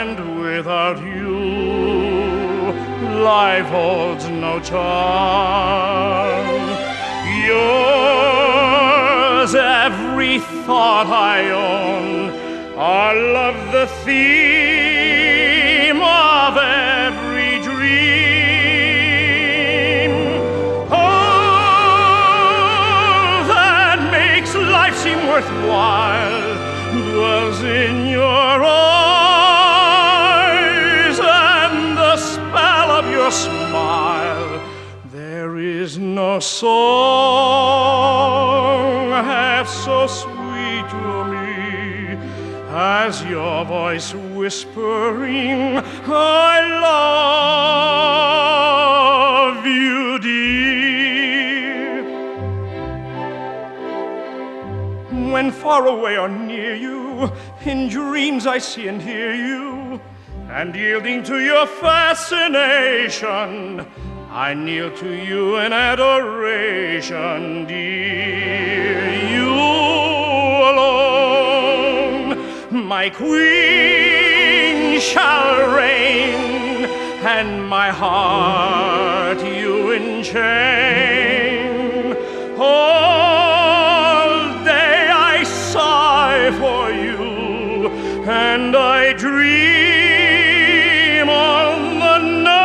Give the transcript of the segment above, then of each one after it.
and without you, life holds no charm. Yours every thought I own, our love the theme of every dream. Oh, that makes life seem worthwhile, dwells in your eyes and the spell of your smile. There is no song half so sweet to me as your voice whispering, I love you, dear. When far away or near you, in dreams I see and hear you, and yielding to your fascination, I kneel to you in adoration, dear. You alone, my queen, shall reign, and my heart you enchain. All day I sigh for you, and I dream on the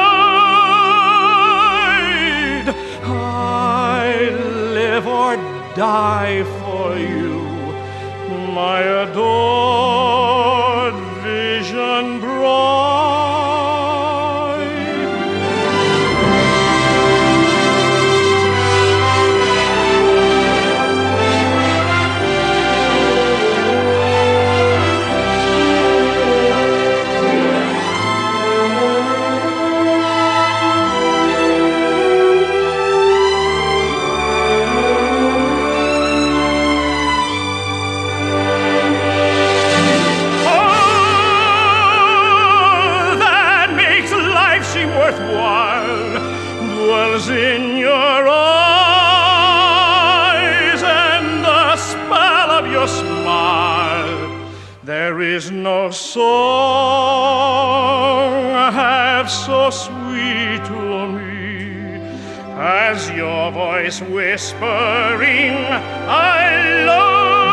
night I live or die for you, my adored vision bright. Dwells in your eyes and the spell of your smile. There is no song half so sweet to me as your voice whispering, I love